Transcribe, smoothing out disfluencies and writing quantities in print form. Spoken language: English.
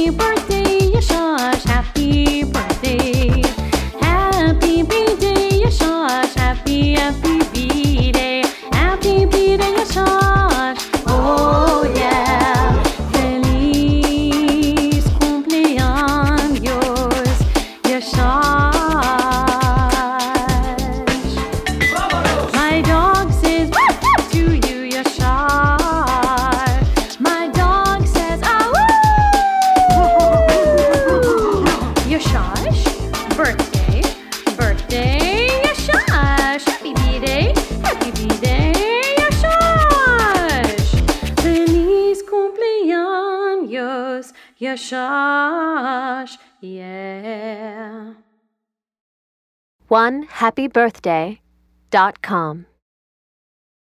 Happy birthday, Yashash, happy birthday. Happy B-Day, Yashash, happy B-Day. Happy B-Day, Yashash, oh yeah. Feliz cumpleaños, Yashash. My dog says woof woof to you, Yashash. My dog says ah woo. Yashash, birthday, birthday, Yashash. Happy B-Day, Yashash. Feliz cumpleaños, Yashash, yeah. OneHappyBirthday.com